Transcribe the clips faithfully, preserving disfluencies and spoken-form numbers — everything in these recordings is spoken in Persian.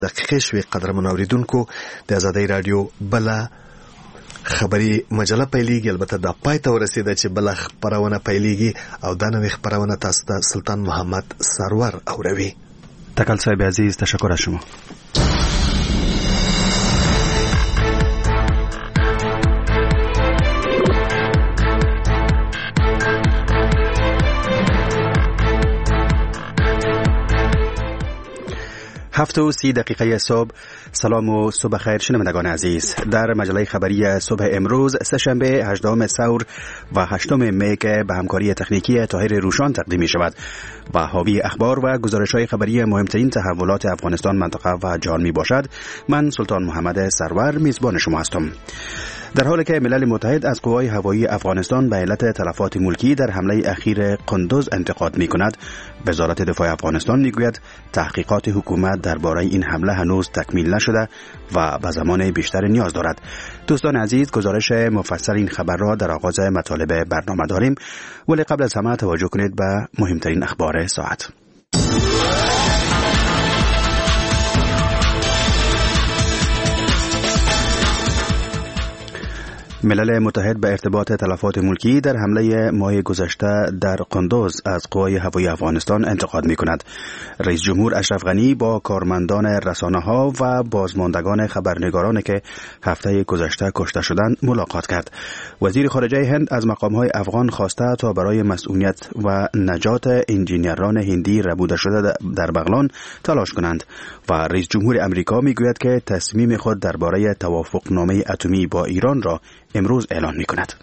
دقیقه شوي قدرمن اوریدونکو د آزادۍ رادیو بل خبري مجله پیلېږي. البته دا پای ته ورسېده چې بل خبرونه پیلېږي او دا نوې خبرونه تاسو ته سلطان محمد سرور اوروي. تکل صاحب عزیز، تشکر از شما. هفت و سی دقیقه صبح. سلام و صبح خیر شنوندگان عزیز. در مجله خبری صبح امروز سه‌شنبه هجدهم ثور و هشتم می که به همکاری تکنیکی طاهر روشان تقدیم می شود و حاوی اخبار و گزارش‌های خبری مهمترین تحولات افغانستان، منطقه و جهان می باشد. من سلطان محمد سرور میزبان شما هستم. در حالی که ملل متحد از قوای هوایی افغانستان به علت تلفات ملکی در حمله اخیر قندوز انتقاد می کند، وزارت دفاع افغانستان می گوید تحقیقات حکومت درباره این حمله هنوز تکمیل نشده و به زمان بیشتر نیاز دارد. دوستان عزیز، گزارش مفصل این خبر را در آغاز مطالب برنامه داریم، ولی قبل از همه توجه کنید به مهمترین اخبار ساعت. ملل متحد به ارتباط تلفات ملکی در حمله ماه گذشته در قندوز از قوای هوایی افغانستان انتقاد می کند. رئیس جمهور اشرف غنی با کارمندان رسانه‌ها و بازماندگان خبرنگارانی که هفته گذشته کشته شدند ملاقات کرد. وزیر خارجه هند از مقام‌های افغان خواسته تا برای مسئولیت و نجات انجینیران هندی ربوده شده در بغلان تلاش کنند و رئیس جمهور امریکا می گوید که تصمیم خود درباره توافقنامه اتمی با ایران را امروز اعلان می کند.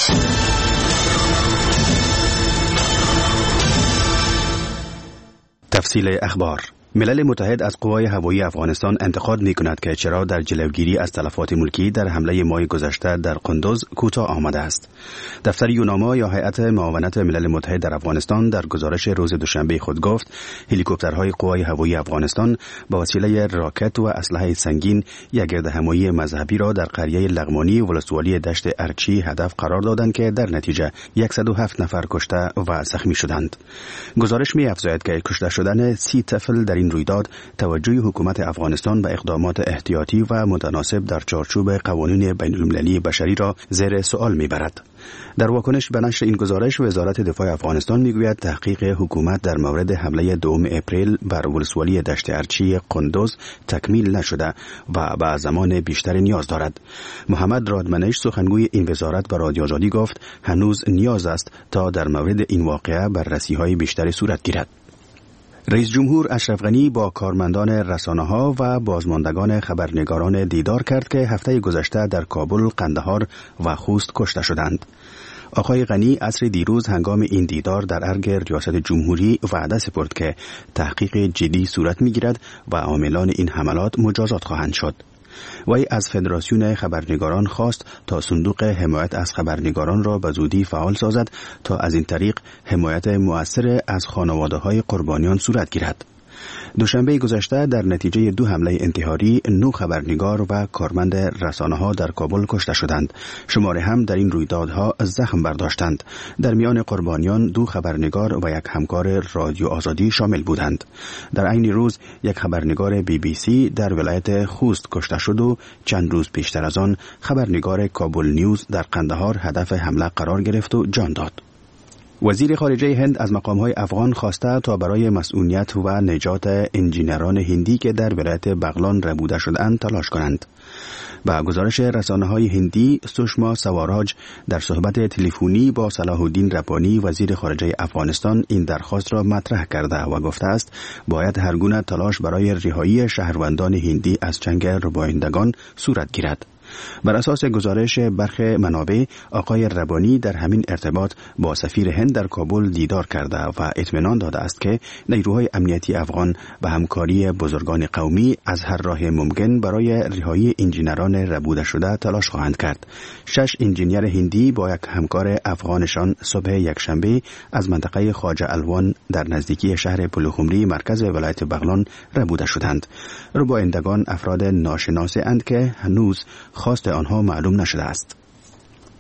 تفصیل اخبار. ملل متحد از قوای هوایی افغانستان انتقاد می کند که چرا در جلوگیری از تلفات ملکی در حمله ماه گذشته در قندوز کوتاه آمده است. دفتر یوناما یا هیئت معاونت ملل متحد در افغانستان در گزارش روز دوشنبه خود گفت هلیکوپترهای قوای هوایی افغانستان با وسیله راکت و اسلحه سنگین یک گردهمایی مذهبی را در قریه لغمانی ولسوالی دشت ارچی هدف قرار دادند که در نتیجه صد و هفت نفر کشته و زخمی شدند. گزارش می افزاید که کشته شدن سی طفل در این رویداد توجه حکومت افغانستان به اقدامات احتیاطی و متناسب در چارچوب قوانین بین المللی بشری را زیر سوال میبرد. در واکنش به نشر این گزارش، وزارت دفاع افغانستان میگوید تحقیق حکومت در مورد حمله دوم اپریل بر ولسوالی دشت ارچی قندوز تکمیل نشده و به زمان بیشتر نیاز دارد. محمد رادمنش، سخنگوی این وزارت، به رادیو آزادی گفت هنوز نیاز است تا در مورد این واقعه بررسی‌های بیشتری صورت گیرد. رئیس جمهور اشرف غنی با کارمندان رسانه‌ها و بازماندگان خبرنگاران دیدار کرد که هفته گذشته در کابل، قندهار و خوست کشته شدند. آقای غنی عصر دیروز هنگام این دیدار در ارگ ریاست جمهوری وعده سپرد که تحقیق جدی صورت می‌گیرد و عاملان این حملات مجازات خواهند شد. وی از فدراسیون خبرنگاران خواست تا صندوق حمایت از خبرنگاران را به زودی فعال سازد تا از این طریق حمایت مؤثر از خانواده‌های قربانیان صورت گیرد. دوشنبه گذشته در نتیجه دو حمله انتحاری نو خبرنگار و کارمند رسانه‌ها در کابل کشته شدند. شماره هم در این رویدادها زخم برداشتند. در میان قربانیان دو خبرنگار و یک همکار رادیو آزادی شامل بودند. در عین روز یک خبرنگار بی بی سی در ولایت خوست کشته شد و چند روز پیشتر از آن خبرنگار کابل نیوز در قندهار هدف حمله قرار گرفت و جان داد. وزیر خارجه هند از مقام‌های افغان خواسته تا برای مسئولیت و نجات انجینران هندی که در ولایت بغلان ربوده شدند تلاش کنند. با گزارش رسانه‌های هندی، سوشما سواراج در صحبت تلفنی با صلاح الدین ربانی وزیر خارجه افغانستان این درخواست را مطرح کرده و گفته است باید هر گونه تلاش برای رهایی شهروندان هندی از چنگ ربایندگان صورت گیرد. بر اساس گزارش برخی منابع، آقای ربانی در همین ارتباط با سفیر هند در کابل دیدار کرده و اطمینان داده است که نیروهای امنیتی افغان به همکاری بزرگان قومی از هر راه ممکن برای رهایی انجینران ربوده شده تلاش خواهند کرد. شش انجینیر هندی با یک همکار افغانشان صبح یکشنبه از منطقه خواجه الوان در نزدیکی شهر پلوخمری مرکز ولایت بغلان ربوده شدند. ربایندگان افراد ناشناس اند که هنوز خواست آنها معلوم نشده است.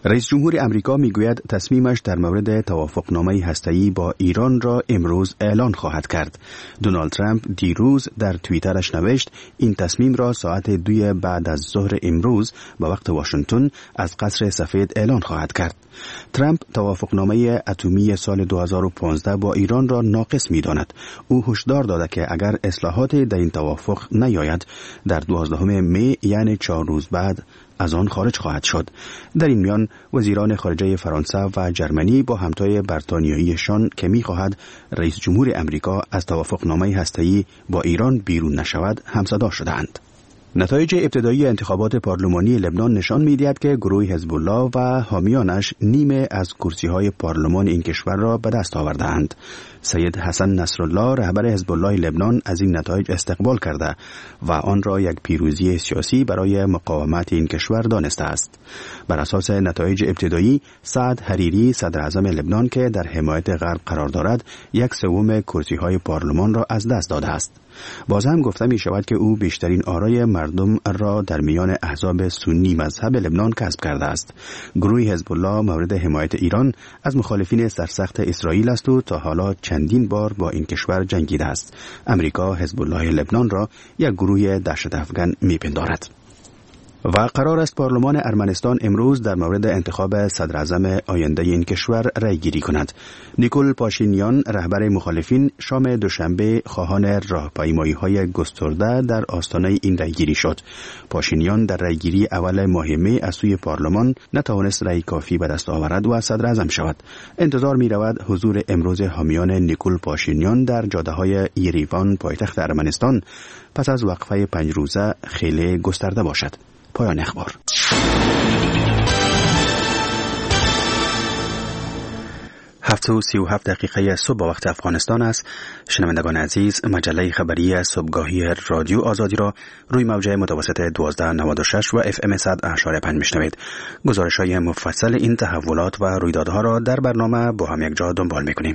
رئیس جمهور امریکا میگوید تصمیمش در مورد توافقنامه هسته‌ای با ایران را امروز اعلان خواهد کرد. دونالد ترامپ دیروز در توییترش نوشت این تصمیم را ساعت دوی بعد از ظهر امروز به وقت واشنگتن از قصر سفید اعلان خواهد کرد. ترامپ توافقنامه اتمی سال دو هزار و پانزده با ایران را ناقص می‌داند. او هشدار داده که اگر اصلاحات در این توافق نیاید در دوازدهم می یعنی چهار روز بعد از آن خارج خواهد شد. در این میان وزیران خارجه فرانسه و جرمنی با همتای برتانیاییشان که می‌خواهد رئیس جمهور امریکا از توافقنامه هسته‌ای با ایران بیرون نشود همصدا شدند. نتایج ابتدایی انتخابات پارلمانی لبنان نشان می‌دهد که گروه حزب الله و حامیانش نیمه از کرسی‌های پارلمان این کشور را به دست آورده‌اند. سید حسن نصرالله رهبر حزب الله لبنان از این نتایج استقبال کرده و آن را یک پیروزی سیاسی برای مقاومت این کشور دانسته است. بر اساس نتایج ابتدایی، سعد حریری صدر اعظم لبنان که در حمایت غرب قرار دارد، یک سوم کرسی‌های پارلمان را از دست داده است. باز هم گفته می شود که او بیشترین آرای مردم را در میان احزاب سنی مذهب لبنان کسب کرده است. گروه حزب الله مورد حمایت ایران از مخالفین سرسخت اسرائیل است و تا حالا چندین بار با این کشور جنگیده است. امریکا حزب الله لبنان را یک گروه دهشت افکن می پندارد. و قرار است پارلمان ارمنستان امروز در مورد انتخاب صدر اعظم آینده این کشور رأی گیری کند. نیکول پاشینیان رهبر مخالفین شام دوشنبه خواهان راهپیمایی‌های گسترده در آستانه این رأی گیری شد. پاشینیان در رأی گیری اول ماه می از سوی پارلمان نتوانست رأی کافی به دست آورد و صدر اعظم شود. انتظار می رود حضور امروز حامیان نیکول پاشینیان در جاده‌های یریوان پایتخت ارمنستان پس از وقفه پنج روزه خیلی گسترده باشد. پایان اخبار. هفت و سی و هفت دقیقه صبح با وقت افغانستان است. شنوندگان عزیز، مجله خبری صبحگاهی رادیو آزادی را روی موجه متوسط دوازده نود و شش و اف ام صد اشاره پنج میشنوید. گزارش های مفصل این تحولات و رویدادها را در برنامه با هم یک جا دنبال میکنیم.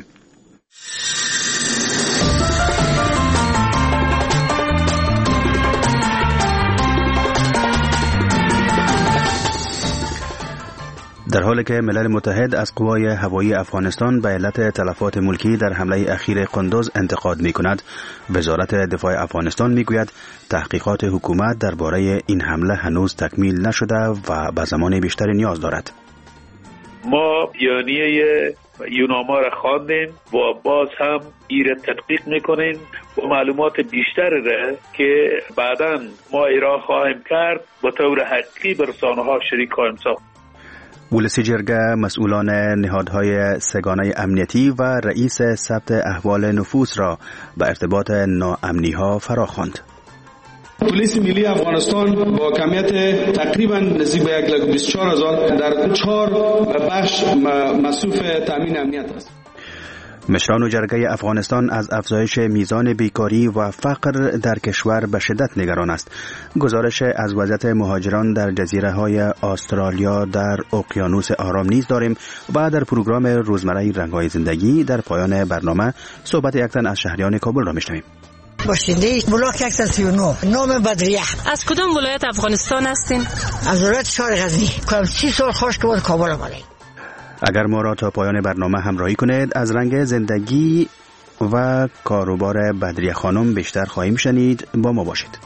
در حالی که ملل متحد از قوای هوایی افغانستان به علت تلفات ملکی در حمله اخیر قندوز انتقاد می کند، وزارت دفاع افغانستان می گوید تحقیقات حکومت درباره این حمله هنوز تکمیل نشده و به زمان بیشتری نیاز دارد. ما بیانیه یوناما را خواندیم و باز هم ایره تدقیق میکنیم و معلومات بیشتر را که بعداً ما ایران خواهیم کرد با طور حقیقی به رسانه‌ها شریک خواهیم ساخت. ولسی جرگه مسئولان نهادهای سگانه امنیتی و رئیس ثبت احوال نفوس را به ارتباط ناامنی‌ها فراخواند. پلیس ملی افغانستان با کمیت تقریبا نزدیک به یک لاک بیست و چهار هزار در چهار بخش مصروف تامین امنیت است. مشران جرگه افغانستان از افزایش میزان بیکاری و فقر در کشور به شدت نگران است. گزارش از وضعیت مهاجران در جزیره های استرالیا در اقیانوس آرام نیز داریم و در پروگرام روزمره رنگ‌های زندگی در پایان برنامه صحبت یک تن از شهریان کابل را میشنویم. باشنده بلاک صد و سی و نه نام بدریه. از کدام ولایت افغانستان هستین؟ از ولایت شهر غزنی. کم سی سال خوش که بود کابل آمدیم. اگر ما را تا پایان برنامه همراهی کنید از رنگ زندگی و کاروبار بدریه خانم بیشتر خواهیم شنید. با ما باشید.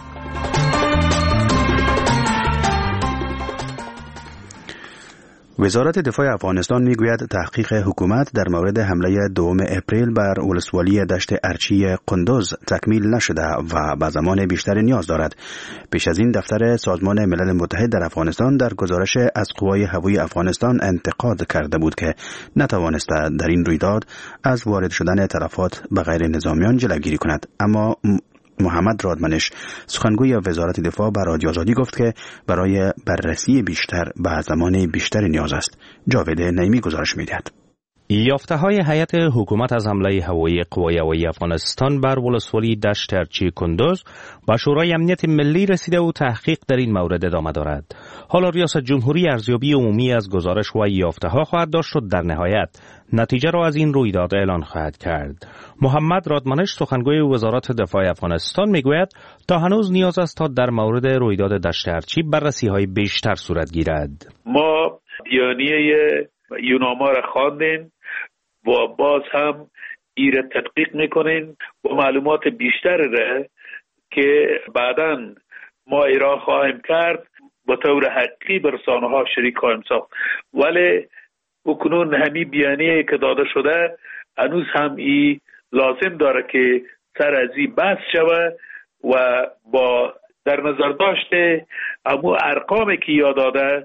وزارت دفاع افغانستان میگوید تحقیق حکومت در مورد حمله دوم اپریل بر ولسوالی دشت ارچی قندوز تکمیل نشده و به زمان بیشتری نیاز دارد. پیش از این دفتر سازمان ملل متحد در افغانستان در گزارش از قوای هوایی افغانستان انتقاد کرده بود که نتوانسته در این رویداد از وارد شدن تلفات به غیر نظامیان جلوگیری کند. اما محمد رادمنش سخنگوی وزارت دفاع بر رادیو آزادی گفت که برای بررسی بیشتر به زمان بیشتری نیاز است. جاوید نعیمی گزارش می‌دهد. یافته‌های هیئت حکومت از حمله هوایی قوای هوایی افغانستان بر ولسوالی دشت ارچی قندوز به شورای امنیت ملی رسیده و تحقیق در این مورد ادامه دارد. حالا ریاست جمهوری ارزیابی عمومی از گزارش و یافته‌ها خواهد داشت و در نهایت نتیجه را از این رویداد اعلان خواهد کرد. محمد رادمنش سخنگوی وزارت دفاع افغانستان میگوید تا هنوز نیاز است تا در مورد رویداد دشت ارچی بررسی‌های بیشتر صورت گیرد. ما بیانیه یوناما را خواندیم و باز هم ای را تدقیق میکنیم و معلومات بیشتر را که بعداً ما ایران خواهیم کرد به طور حقیقی به رسانه ها شریک خواهیم ساخت. ولی اکنون همین بیانیه که داده شده هنوز هم ای لازم داره که سر از این بحث شود و با در نظر داشته امو ارقامی که یاد داده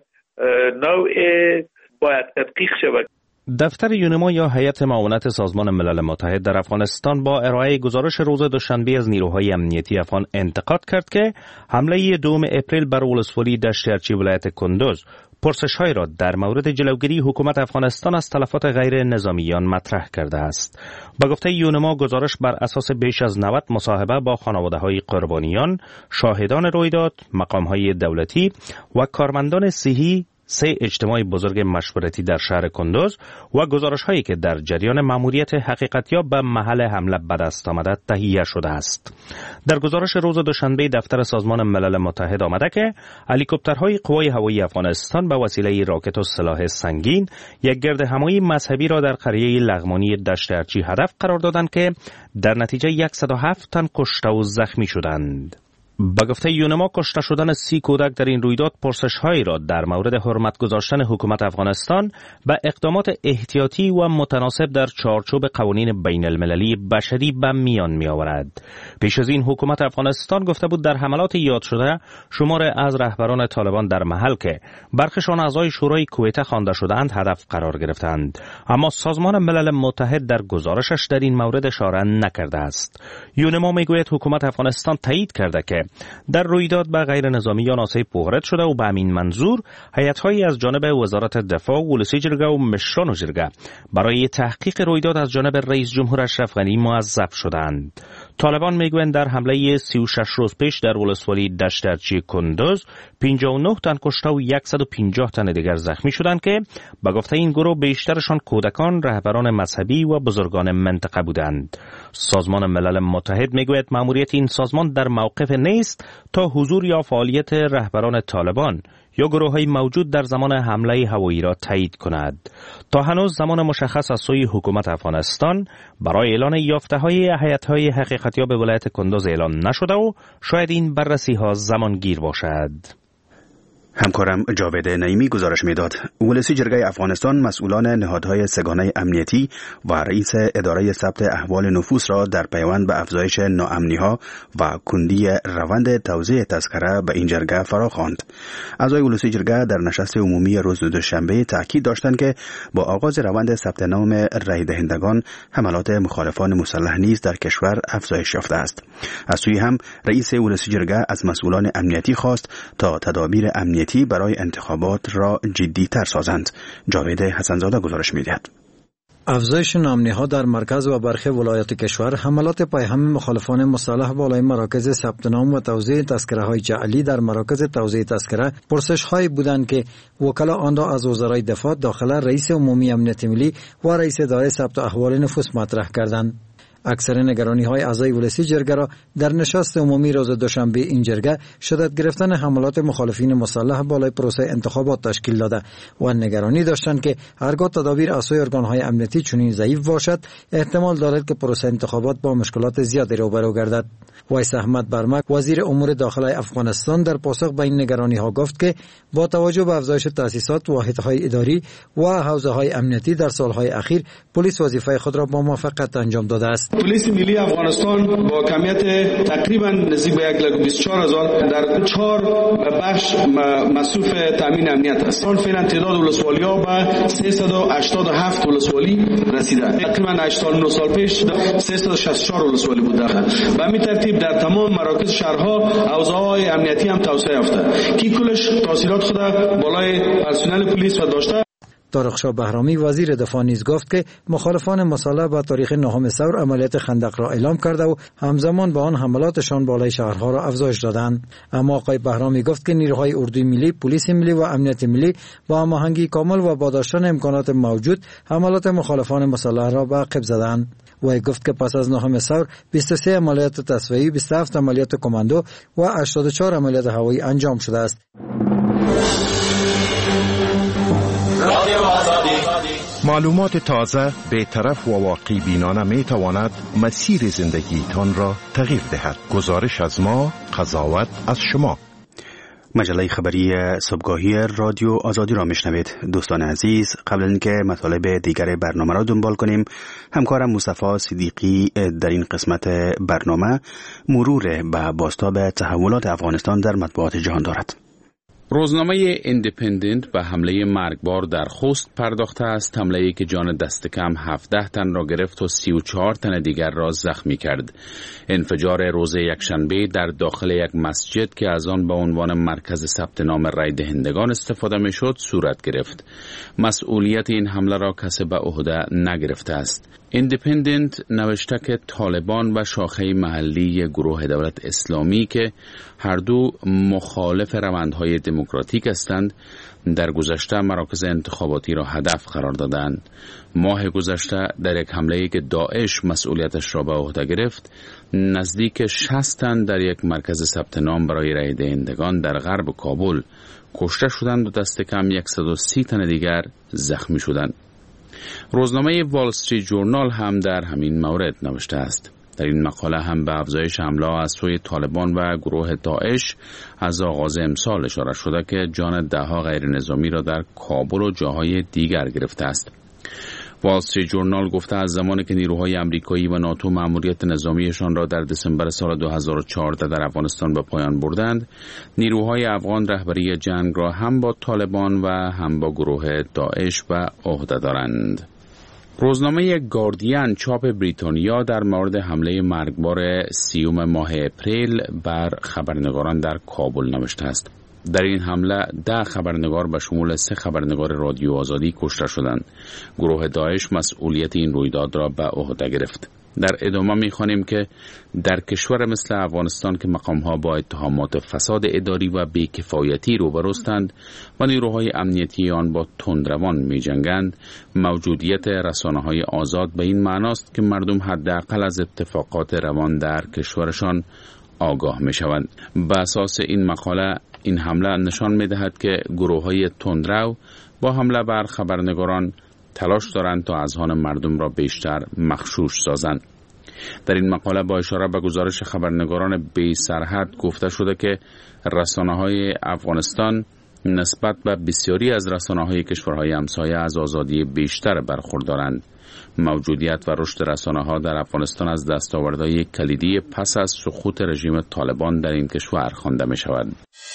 نوع باید تدقیق شود. دفتر یونما یا هیئت معاونت سازمان ملل متحد در افغانستان با ارائه گزارش روز دوشنبه از نیروهای امنیتی افغان انتقاد کرد که حمله دوم اپریل بر ولسوالی دشت ارچی ولایت کندوز پرسش‌هایی را در مورد جلوگیری حکومت افغانستان از تلفات غیر نظامیان مطرح کرده است. با گفته یونما گزارش بر اساس بیش از نود مصاحبه با خانواده‌های قربانیان، شاهدان رویداد، مقام‌های دولتی و کارمندان صحی سه اجتماع بزرگ مشورتی در شهر کندوز و گزارش هایی که در جریان ماموریت حقیقتیاب به محل حمله به دست آمده تهیه شده است. در گزارش روز دوشنبه دفتر سازمان ملل متحد آمده که هلیکوپترهای قوای هوایی افغانستان به وسیله راکت و سلاح سنگین یک گردهمایی مذهبی را در قریه لغمانی دشت ارچی هدف قرار دادند که در نتیجه صد و هفت تن کشته و زخمی شدند. با گفته یونما کشته شدن سی کودک در این رویداد پرسش‌هایی را در مورد حرمت گذاشتن حکومت افغانستان به اقدامات احتیاطی و متناسب در چارچوب قوانین بین المللی بشری به میان می آورد. پیش از این حکومت افغانستان گفته بود در حملات یاد شده شمار از رهبران طالبان در محل که برخشان اعضای شورای کویته خوانده شدند هدف قرار گرفتند، اما سازمان ملل متحد در گزارشش در این مورد اشاره نکرده است. یونما میگوید حکومت افغانستان تایید کرده که در رویداد به غیر نظامیان آسیب وارد شده و به همین منظور هیئت‌هایی از جانب وزارت دفاع، ولسی جرگه و مشران جرگه برای تحقیق رویداد از جانب رئیس جمهور اشرف غنی موظف شدند. طالبان میگویند در حمله سی و شش روز پیش در ولسوالی دشت ارچی کندوز پنجاه و نه تن کشته و صد و پنجاه تن دیگر زخمی شدند که به گفته این گروه بیشترشان کودکان، رهبران مذهبی و بزرگان منطقه بودند. سازمان ملل متحد میگوید ماموریت این سازمان در موقف نیست تا حضور یا فعالیت رهبران طالبان یا گروه‌های موجود در زمان حمله هوایی را تایید کند. تا هنوز زمان مشخص از سوی حکومت افغانستان برای اعلان یافته‌های هیئت‌های حقیقتیاب ولایت کندوز اعلام نشده و شاید این بررسی‌ها زمانگیر باشد. همکارم جاوید نعیمی گزارش میداد. ولسی جرگه افغانستان مسئولان نهادهای سگانه امنیتی و رئیس اداره ثبت احوال نفوس را در پیوند به افزایش ناامنی‌ها و کندی روند توزیع تذکره به این جرگه فراخواند. اعضای ولسی جرگه در نشست عمومی روز دوشنبه تاکید داشتند که با آغاز روند ثبت نام رای دهندگان حملات مخالفان مسلح نیز در کشور افزایش یافته است. از سوی هم رئیس ولسی جرگه از مسئولان امنیتی خواست تا تدابیر امنیتی برای انتخابات را جدی تر سازند. جاوید حسنزاده گزارش می‌دهد. افزایش ناامنی‌ها در مرکز و برخی ولایات کشور، حملات پیهم مخالفان مسلح بالای مراکز ثبت نام و توزیع تذکره‌های جعلی در مراکز توزیع تذکره، پرسش‌هایی بودند که وکلا آن را از وزرای دفاع، داخله، رئیس عمومی امنیت ملی و رئیس اداره ثبت احوال نفوس مطرح کردند. اکثر نگرانی‌های اعضای ولسی جرگه را در نشست عمومی روز دوشنبه این جرگه شدت گرفتن حملات مخالفین مسلح بالای پروسه انتخابات تشکیل داده و نگرانی داشتند که هرگاه تدابیر از سوی ارگان‌های امنیتی چنین ضعیف باشد، احتمال دارد که پروسه انتخابات با مشکلات زیادی روبرو گردد. وایس احمد برمک وزیر امور داخلی افغانستان در پاسخ به این نگرانی‌ها گفت که با توجه به افزایش تأسیسات، واحدهای اداری و حوزه‌های امنیتی در سالهای اخیر، پلیس وظیفه خود را با موفقیت انجام داده است. پلیس ملی افغانستان با کمیت تقریبا نزدیک به یک لاک بیست و چهار هزار در چهار بخش مصروف تامین امنیت است. آن فعلا تعداد ولسوالی‌ها به سیصد و هشتاد و هفت ولسوالی رسیده. تقریبا هشت سال نه سال پیش سیصد و شصت و چهار ولسوالی بود داخل. به همین ترتیب در تمام مراکز شهرها حوزه‌های امنیتی هم توسعه یافته. کی کلش تحصیلات خود بالای پرسنل پلیس و داشته. طارق شاه بهرامی وزیر دفاع نیز گفت که مخالفان مسلح با تاریخ نهم ثور عملیات خندق را اعلام کرده و همزمان با آن حملاتشان بالای شهرها را افزایش دادند. اما آقای بهرامی گفت که نیروهای اردوی ملی، پلیس ملی و امنیت ملی با هماهنگی کامل و با داشتن امکانات موجود حملات مخالفان مسلح را به عقب زدند. و گفت که پس از نهم ثور بیست و سه عملیات تصفیه‌ای، بیست و هفت عملیات کماندو و هشتاد و چهار عملیات هوایی انجام شده است. معلومات تازه، بی‌طرف و واقع بینانه می تواند مسیر زندگیتان را تغییر دهد. گزارش از ما، قضاوت از شما. مجله خبری صبحگاهی رادیو آزادی را میشنوید. دوستان عزیز، قبل از اینکه مطالب دیگر برنامه را دنبال کنیم، همکارم مصطفی صدیقی در این قسمت برنامه مرور به بازتاب تحولات افغانستان در مطبوعات جهان دارد. روزنامه ایندیپندنت به حمله مرگبار در خوست پرداخته است، حمله‌ای که جان دست کم هفده تن را گرفت و سی و چهار تن دیگر را زخمی کرد. انفجار روز یکشنبه در داخل یک مسجد که از آن به عنوان مرکز ثبت نام رای دهندگان استفاده می‌شد صورت گرفت. مسئولیت این حمله را کسی به عهده نگرفته است. ایندیپندنت نوشته که طالبان و شاخه محلی گروه دولت اسلامی که هر دو مخالف روندهای دموکراتیک هستند، در گذشته مراکز انتخاباتی را هدف قرار دادند. ماه گذشته در یک حمله‌ای که داعش مسئولیتش را به عهده گرفت، نزدیک شصت تن در یک مرکز ثبت نام برای رای دهندگان در غرب کابل کشته شدند و دست کم صد و سی تن دیگر زخمی شدند. روزنامه وال استریت جورنال هم در همین مورد نوشته است. در این مقاله هم به افزایش حمله از سوی طالبان و گروه داعش از آغاز امسال اشاره شده که جان دهها غیر نظامی را در کابل و جاهای دیگر گرفته است. وال استریت جورنال گفته از زمانی که نیروهای آمریکایی و ناتو مأموریت نظامیشان را در دسامبر سال دو هزار و چهارده در افغانستان به پایان بردند، نیروهای افغان رهبری جنگ را هم با طالبان و هم با گروه داعش به عهده دارند. روزنامه گاردین چاپ بریتانیا در مورد حمله مرگبار سیوم ماه اپریل بر خبرنگاران در کابل نوشته است. در این حمله ده خبرنگار به شمول سه خبرنگار رادیو آزادی کشته شدند. گروه داعش مسئولیت این رویداد را به عهده گرفت. در ادامه می‌خوانیم که در کشور مثل افغانستان که مقام‌ها با اتهامات فساد اداری و بی‌کفایتی روبروستند و نیروهای امنیتی آن با تندروان می‌جنگند، موجودیت رسانه‌های آزاد به این معناست که مردم حداقل از اتفاقات روان در کشورشان آگاه می‌شوند. به اساس این مقاله این حمله نشان می‌دهد که گروه‌های تندرو با حمله بر خبرنگاران تلاش دارند تا اذهان مردم را بیشتر مغشوش سازند. در این مقاله با اشاره به گزارش خبرنگاران بی سرحد گفته شده که رسانه‌های افغانستان نسبت به بسیاری از رسانه‌های کشورهای همسایه از آزادی بیشتر برخوردارند. موجودیت و رشد رسانه‌ها در افغانستان از دستاوردهای کلیدی پس از سقوط رژیم طالبان در این کشور خوانده می‌شود.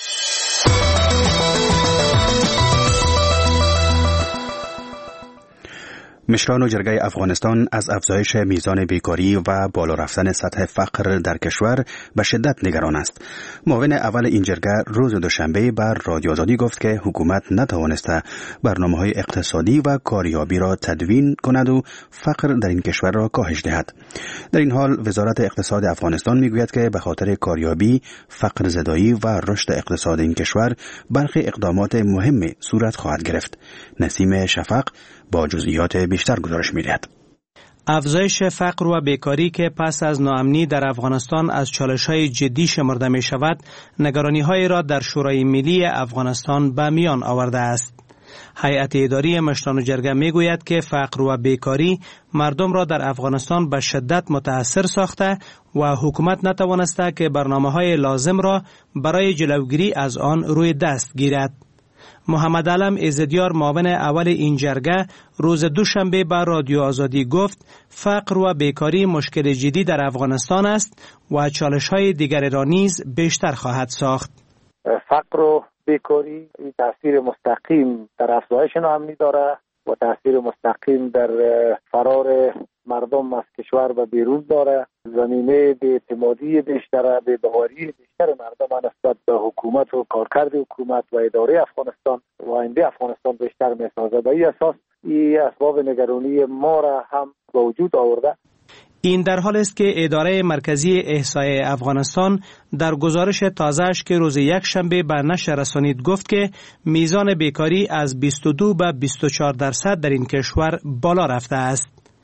مشران و جرگه افغانستان از افزایش میزان بیکاری و بالا رفتن سطح فقر در کشور به شدت نگران است. معاون اول این جرگه روز دوشنبه بر رادیو آزادی گفت که حکومت نتوانسته برنامه‌های اقتصادی و کاریابی را تدوین کند و فقر در این کشور را کاهش دهد. در این حال وزارت اقتصاد افغانستان میگوید که به خاطر کاریابی، فقر زدایی و رشد اقتصاد این کشور برخی اقدامات مهمی صورت خواهد گرفت. نسیم شفق با جزئیات بیشتر گزارش می‌دهد. افزایش فقر و بیکاری که پس از ناامنی در افغانستان از چالش‌های جدی شمرده می‌شود، نگرانی‌های را در شورای ملی افغانستان به میان آورده است. هیئت اداری مشران و جرگه می‌گوید که فقر و بیکاری مردم را در افغانستان به شدت متأثر ساخته و حکومت نتوانسته که برنامه‌های لازم را برای جلوگیری از آن روی دست گیرد. محمد علم عزدیار معاون اول این جرگه روز دوشنبه بر رادیو آزادی گفت فقر و بیکاری مشکل جدی در افغانستان است و چالش‌های دیگر را نیز بیشتر خواهد ساخت. فقر و بیکاری تاثیر مستقیم در افزایش ناامنی داره و تاثیر مستقیم در فرار مردم از کشور و بیرون داره. زمینه به اعتمادی بیشتر، به باوری بیشتر مردم نسبت به حکومت و کارکرد حکومت و اداره افغانستان و آینده افغانستان بیشتر می‌سازد. به این اساس این اسباب نگرانی ما را هم به وجود آورده. این در حال است که اداره مرکزی احصای افغانستان در گزارش تازه‌اش که روز یک شنبه به نشر رسانید گفت که میزان بیکاری از بیست و دو به بیست و چهار درصد در این کشور بالا رفته است.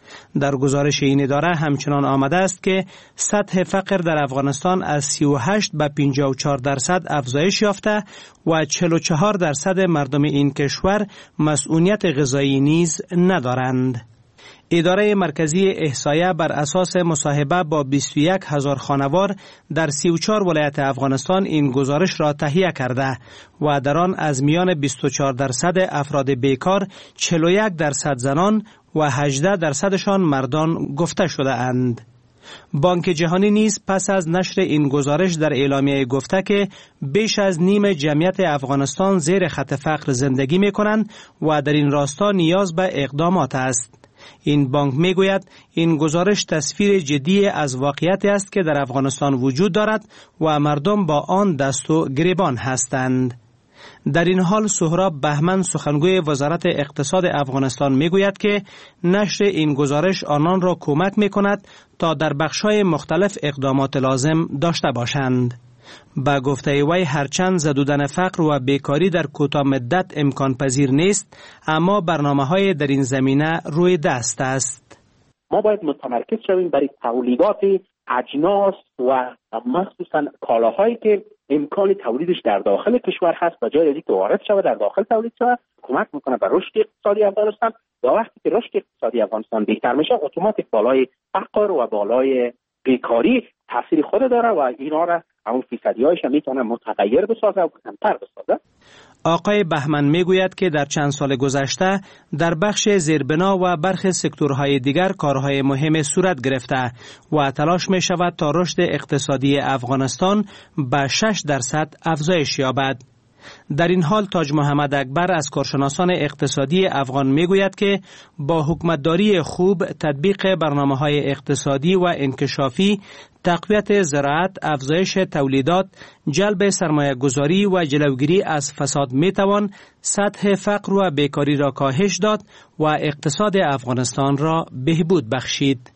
در گزارش این اداره همچنان آمده است که سطح فقر در افغانستان از سی و هشت به پنجاه و چهار درصد افزایش یافته و چهل و چهار درصد مردم این کشور مسئولیت غذایی نیز ندارند. اداره مرکزی احصایه بر اساس مصاحبه با بیست و یک هزار خانوار در سی و چهار ولایت افغانستان این گزارش را تهیه کرده و در آن از میان بیست و چهار درصد افراد بیکار چهل و یک درصد زنان و هجده درصدشان مردان گفته شده اند. بانک جهانی نیز پس از نشر این گزارش در اعلامیه گفته که بیش از نیم جمعیت افغانستان زیر خط فقر زندگی می کنند و در این راستا نیاز به اقدامات است. این بانک می گوید این گزارش تصویر جدی از واقعیتی است که در افغانستان وجود دارد و مردم با آن دست و گریبان هستند. در این حال سهراب بهمن سخنگوی وزارت اقتصاد افغانستان می گوید که نشر این گزارش آنان را کمک می کند تا در بخش‌های مختلف اقدامات لازم داشته باشند. با گفته وی هرچند زدودن فقر و بیکاری در کوتاه مدت امکان پذیر نیست، اما برنامه‌های در این زمینه روی دست است. ما باید متمرکز شویم برای تولیدات اجناس و مخصوصا کالاهایی که امکان تولیدش در داخل کشور هست و جای از اینکه وارد شود در داخل تولید شود کمک میکنه به رشد اقتصادی افغانستان. و وقتی که رشد اقتصادی افغانستان بهتر میشه اتوماتیک بالای فقر و بالای بیکاری تاثیر خود داره و اینا را همون فیصدی‌هایش هم میتونه متغیر بسازه و کمتر بسازه. آقای بهمن میگوید که در چند سال گذشته در بخش زیربنا و برخی سکتورهای دیگر کارهای مهم صورت گرفته و تلاش می شود تا رشد اقتصادی افغانستان به شش درصد افزایش یابد. در این حال تاج محمد اکبر از کارشناسان اقتصادی افغان میگوید که با حکومتداری خوب، تطبیق برنامه‌های اقتصادی و انکشافی، تقویت زراعت، افزایش تولیدات، جلب سرمایه‌گذاری و جلوگیری از فساد میتوان سطح فقر و بیکاری را کاهش داد و اقتصاد افغانستان را بهبود بخشید.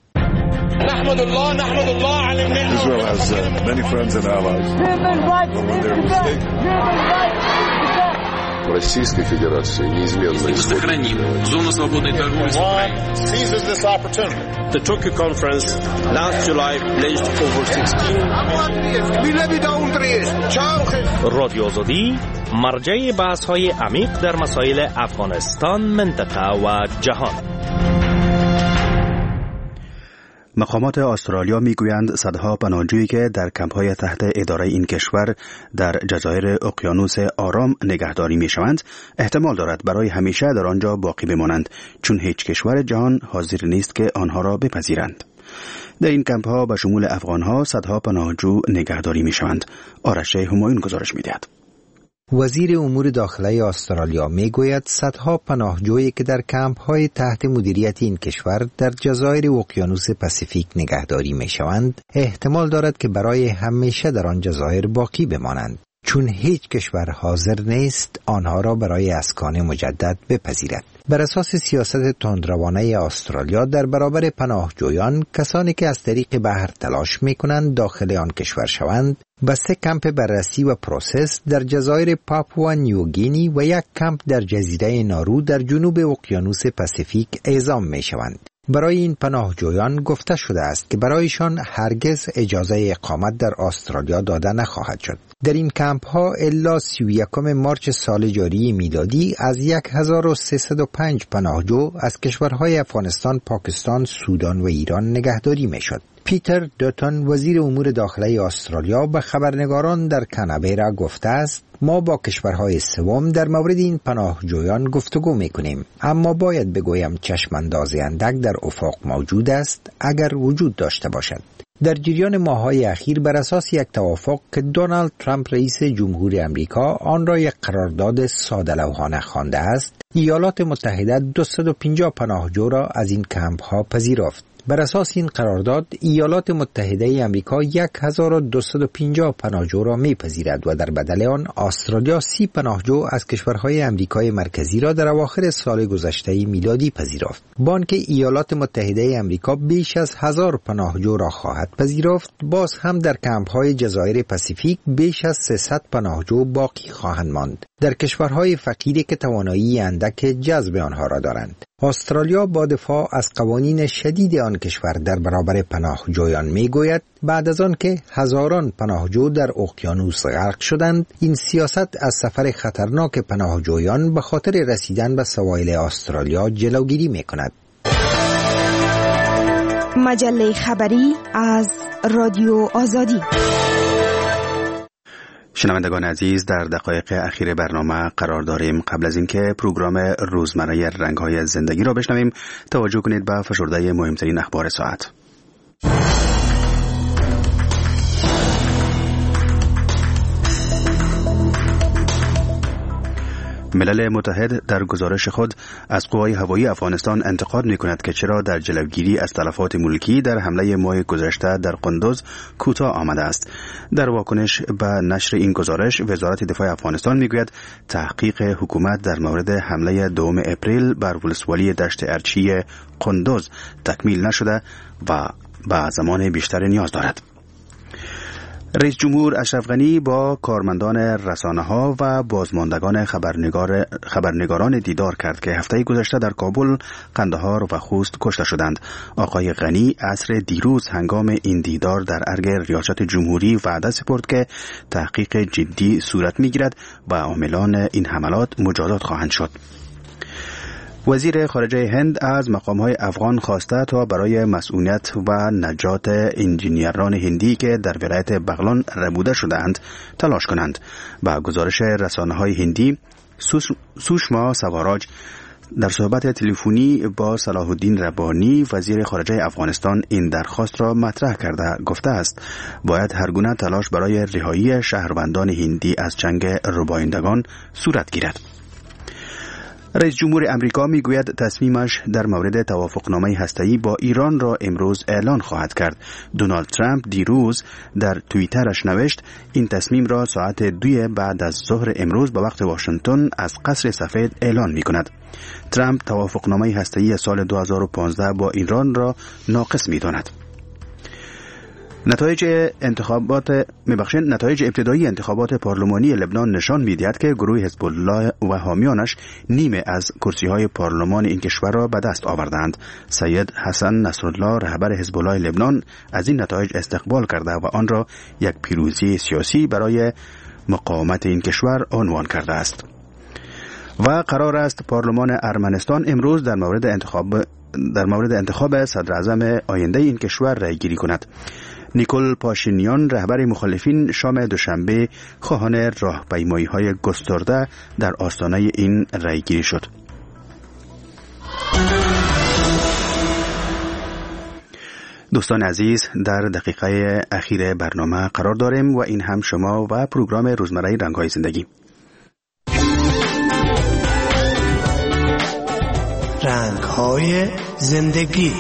نحمد الله نحمد الله على المنة. Israel has uh, many friends and allies. Российской Федерации неизменно сохраним зону свободной торговли с Украиной. Seizes this opportunity. The Tokyo conference last July pledged over sixteen. رادیو آزادی مرجع بحث‌های عمیق در مسائل افغانستان، منطقه و جهان. مقامات استرالیا میگویند صدها پناهجویی که در کمپ‌های تحت اداره این کشور در جزایر اقیانوس آرام نگهداری میشوند احتمال دارد برای همیشه در آنجا باقی بمانند، چون هیچ کشور جهان حاضر نیست که آنها را بپذیرند. در این کمپ‌ها به شمول افغان‌ها صدها پناهجو نگهداری میشوند. آرش همایون گزارش می‌دهد. وزیر امور داخلی استرالیا میگوید صدها پناهجویی که در کمپ‌های تحت مدیریت این کشور در جزایر اقیانوس پاسیفیک نگهداری میشوند احتمال دارد که برای همیشه در آن جزایر باقی بمانند، چون هیچ کشور حاضر نیست آنها را برای اسکان مجدد بپذیرد. بر اساس سیاست تندروانه استرالیا در برابر پناهجویان، کسانی که از طریق بحر تلاش می‌کنند داخل آن کشور شوند، به سه کمپ بررسی و پروسس در جزایر پاپوا نیوگینی و یک کمپ در جزیره نارو در جنوب اقیانوس پاسیفیک اعزام می‌شوند. برای این پناهجویان گفته شده است که برایشان هرگز اجازه اقامت در استرالیا داده نخواهد شد. در این کمپ ها الا سی و یکم مارچ سال جاری میلادی از هزار و سیصد و پنج پناهجو از کشورهای افغانستان، پاکستان، سودان و ایران نگهداری میشد. پیتر دوتون وزیر امور داخلی استرالیا به خبرنگاران در کانبرا گفته است ما با کشورهای سوم در مورد این پناهجویان گفتگو میکنیم، اما باید بگویم چشم انداز اندک در افق موجود است اگر وجود داشته باشد. در جریان ماه‌های اخیر بر اساس یک توافق که دونالد ترامپ رئیس جمهور امریکا آن را یک قرارداد ساده‌لوحانه خوانده است، ایالات متحده دویست و پنجاه پناهجو را از این کمپ‌ها پذیرفت. بر اساس این قرارداد ایالات متحده آمریکا هزار و دویست و پنجاه پناهجو را میپذیرد و در بدل آن استرالیا سی پناهجو از کشورهای آمریکای مرکزی را در اواخر سال گذشته میلادی پذیرفت. بانک ایالات متحده آمریکا بیش از هزار پناهجو را خواهد پذیرفت. باز هم در کمپ‌های جزایر پاسیفیک بیش از سیصد پناهجو باقی خواهند ماند در کشورهای فقیری که توانایی اندک جذب آنها را دارند. استرالیا با دفاع از قوانین شدید آن کشور در برابر پناهجویان میگوید بعد از آن که هزاران پناهجو در اقیانوس غرق شدند، این سیاست از سفر خطرناک پناهجویان به خاطر رسیدن به سواحل استرالیا جلوگیری میکند. مجله خبری از رادیو آزادی. شنوندگان عزیز، در دقایق اخیر برنامه قرار داریم. قبل از اینکه پروگرام روزمره رنگ‌های زندگی را بشنویم، توجه کنید به فشرده مهمترین اخبار ساعت. ملل متحد در گزارش خود از قوای هوایی افغانستان انتقاد می‌کند که چرا در جلوگیری از تلفات ملکی در حمله ماه گذشته در قندوز کوتاه آمده است. در واکنش به نشر این گزارش، وزارت دفاع افغانستان میگوید تحقیق حکومت در مورد حمله دوم اپریل بر ولسوالی دشت ارچی قندوز تکمیل نشده و به زمان بیشتر نیاز دارد. رئیس جمهور اشرف غنی با کارمندان رسانه‌ها و بازماندگان خبرنگار خبرنگاران دیدار کرد که هفته گذشته در کابل، قندهار و خوست کشته شدند. آقای غنی عصر دیروز هنگام این دیدار در ارگ ریاست جمهوری وعده سپرد که تحقیق جدی صورت می‌گیرد و عاملان این حملات مجازات خواهند شد. وزیر خارجه هند از مقام‌های افغان خواسته تا برای مسئولیت و نجات انجینیران هندی که در ولایت بغلان ربوده شده‌اند تلاش کنند. با گزارش رسانه‌های هندی، سوشما سواراج در صحبت تلفنی با صلاح الدین ربانی وزیر خارجه افغانستان این درخواست را مطرح کرده گفته است باید هر گونه تلاش برای رهایی شهروندان هندی از چنگ ربایندگان صورت گیرد. رئیس جمهور امریکا میگوید تصمیمش در مورد توافقنامه هسته‌ای با ایران را امروز اعلان خواهد کرد. دونالد ترامپ دیروز در توییترش نوشت این تصمیم را ساعت دوی بعد از ظهر امروز به وقت واشنگتن از قصر سفید اعلان می‌کند. ترامپ توافقنامه هسته‌ای سال دو هزار و پانزده با ایران را ناقص می‌داند. نتایج انتخابات میبخشند نتایج ابتدایی انتخابات پارلمانی لبنان نشان می‌دهد که گروه حزب الله و حامیانش نیمه از کرسی‌های پارلمان این کشور را به دست آوردند. سید حسن نصرالله رهبر حزب الله لبنان از این نتایج استقبال کرده و آن را یک پیروزی سیاسی برای مقاومت این کشور عنوان کرده است. و قرار است پارلمان ارمنستان امروز در مورد انتخاب در مورد انتخاب صدر اعظم آینده این کشور رأی گیری کند. نیکول پاشینیان رهبر مخالفین شام دوشنبه خواهان راهپیمایی‌های گسترده در آستانه این رأیگیری شد. دوستان عزیز، در دقیقه اخیر برنامه قرار داریم و این هم شما و پروگرام روزمره رنگ‌های زندگی. رنگ‌های زندگی.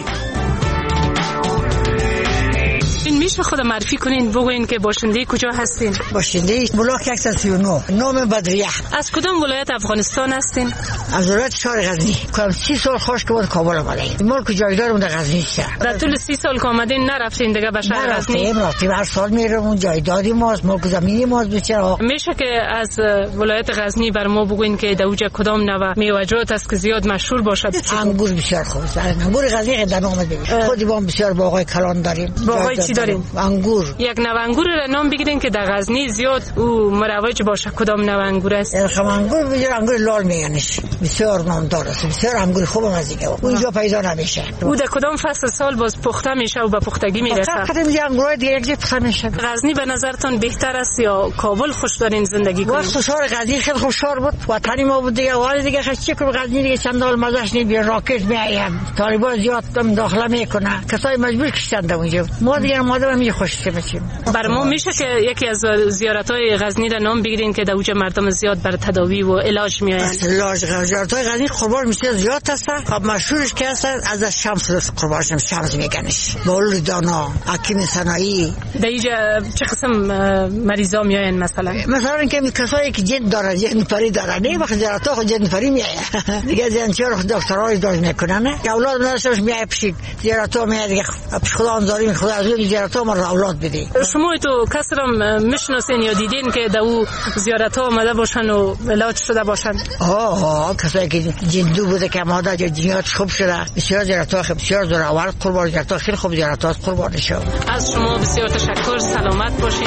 میشه خود معرفی کنین، بگوین که باشنده کجا هستین؟ باشنده بلاک صد و سی و نه، نام بدریه. از کدام ولایت افغانستان هستین؟ از ولایت شهر غزنی. کنم سی سال خوش که بود کابل آمدیم. مال که جایدارم در غزنی است. در طول سی سال که آمدین نرفتین دیگه به شهر غزنی؟ نرفتیم، رفتیم هر سال میرم اون جایدادی ماست، مال که زمینی ماست بچرا. میشه که از ولایت غزنی بر ما بگوین که در اوجا کدام نوع میوه‌جات است که زیاد مشهور باشد؟ انگور بسیار خوب است. انگور غزنی در نام ببین. خودی بام بسیار باغای کلان داریم. باغای چی داریم؟ انگور. یک نوع انگور را نام بگیرین که در غزنی زیاد او مروج باشه. کدام نوع انگور است؟ رقم انگور بجور انگور لال میگنش. بسیار نامدار است. بسیار انگور خوب مزه. اونجا پیدا نمیشه. او در کدام فصل سال باز پخته میشه و به پختگی میرسه؟ فقط میگه انگور دیگه یک جای پخته میشه. غزنی به نظرتون بهتر است یا کابل خوش دارین زندگی کنین؟ وقت شهر غزنی خیلی خوشحال بود. وطنی ما بود دیگه. ولی دیگه خیلی که غزنی دیگه چند سال مزهش نمیاد. راکت میآید. طالبان زیاد داخل میکنه. کسای مجبور کشیدند اونجا. ما دیگه ماده هم می خوش میشیم. بر ما میشه که یکی از زیارت‌های غزنی را نام بگیرین که در اونجا مردم زیاد بر تداوی و علاج میآیند؟ علاج زیارت‌های غزنی قربان میشه زیاد هست. خب مشهورش که هست از شمس قربانش شمس میگنش. مولوی دانا، حکیم صناعی. در اینجا چه قسم مریضا میآیند مثلا؟ مثلا که کسایی که جن دارن، جن پری دارن، نه وقت زیارت‌ها خود جن پری میآید. دیگه جنچار دکترای داش میکنن. اولاد نداشتش میآید پیش زیارت‌ها میآید. خدا انزاری خدا از اون زیارت‌ها ما اولاد بدی. شما تو کسرم میشناسین یا دیدین که در او زیارت‌ها آمده باشن و علاج شده باشن؟ آه آه کسایی که جندو بوده که ماده جو جنیات خوب شده بسیار زیارت‌ها خوب بسیار زور اول قربان زیارت‌ها خیلی خوب زیارت‌ها قربان شد. از شما بسیار تشکر. سلامت باشین.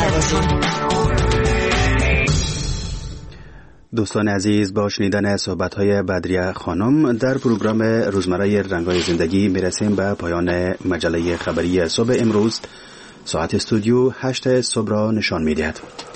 دوستان عزیز، با شنیدن صحبت‌های بدریه خانم در پروگرام روزمره رنگ‌های زندگی میرسیم به پایان مجله خبری صبح امروز. ساعت استودیو هشت صبح را نشان می‌دهد.